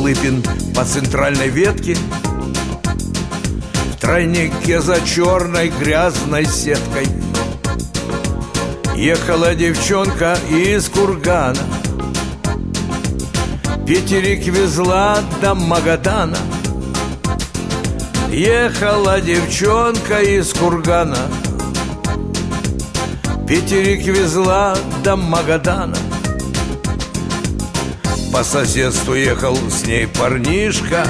Столыпин по центральной ветке, в тройнике за черной грязной сеткой. Ехала девчонка из Кургана, пятерик везла до Магадана. Ехала девчонка из Кургана, пятерик везла до Магадана. По соседству ехал с ней парнишка,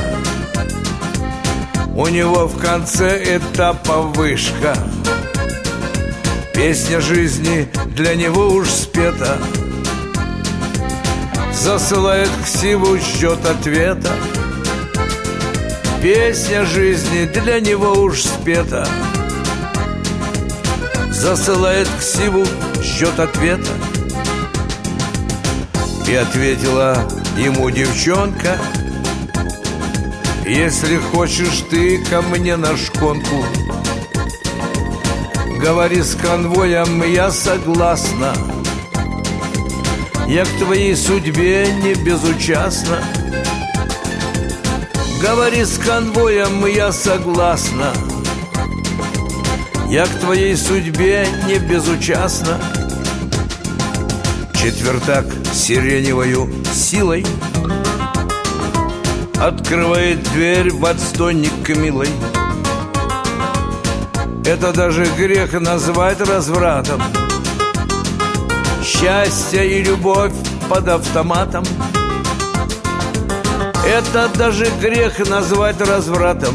у него в конце этапа вышка. Песня жизни для него уж спета, засылает ксиву счет ответа. Песня жизни для него уж спета, засылает ксиву счет ответа. И ответила ему девчонка: если хочешь ты ко мне на шконку, говори с конвоем, я согласна. Я к твоей судьбе не безучастна. Говори с конвоем, я согласна. Я к твоей судьбе не безучастна. Четвертак сиреневою силой открывает дверь в отстойник к милой. Это даже грех назвать развратом. Счастье и любовь под автоматом. Это даже грех назвать развратом.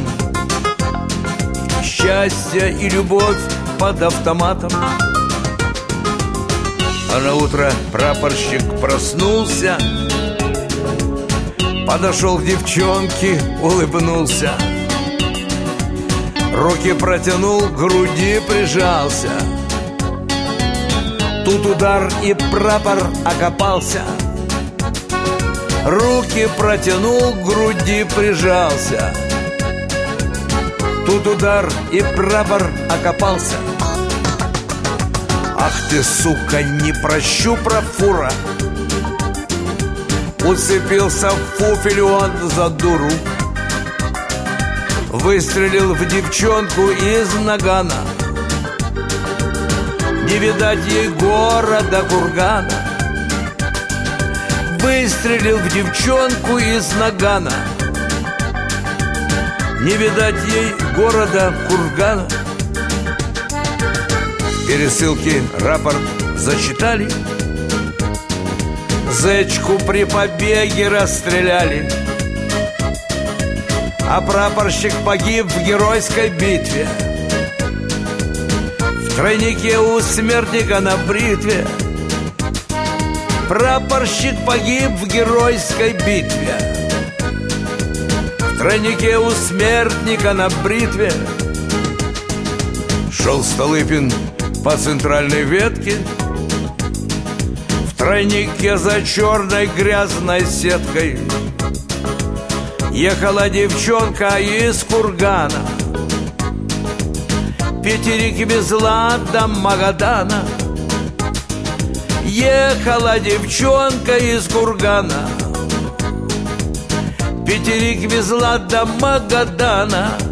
Счастье и любовь под автоматом. А на утро прапорщик проснулся, подошел к девчонке, улыбнулся, руки протянул, к груди прижался. Тут удар, и прапор окопался. Руки протянул, к груди прижался. Тут удар, и прапор окопался. Ах ты, сука, не прощу, профура! Уцепился в фуфель он за дуру. Выстрелил в девчонку из нагана. Не видать ей города Кургана. Выстрелил в девчонку из нагана. Не видать ей города Кургана. В пересылке рапорт зачитали. Зечку при побеге расстреляли. А прапорщик погиб в геройской битве. В тройнике у смертника на бритве. Прапорщик погиб в геройской битве. В тройнике у смертника на бритве. Шел Столыпин по центральной ветке, в тройнике за черной грязной сеткой. Ехала девчонка из Кургана, пятерик везла до Магадана. Ехала девчонка из Кургана, пятерик везла до Магадана.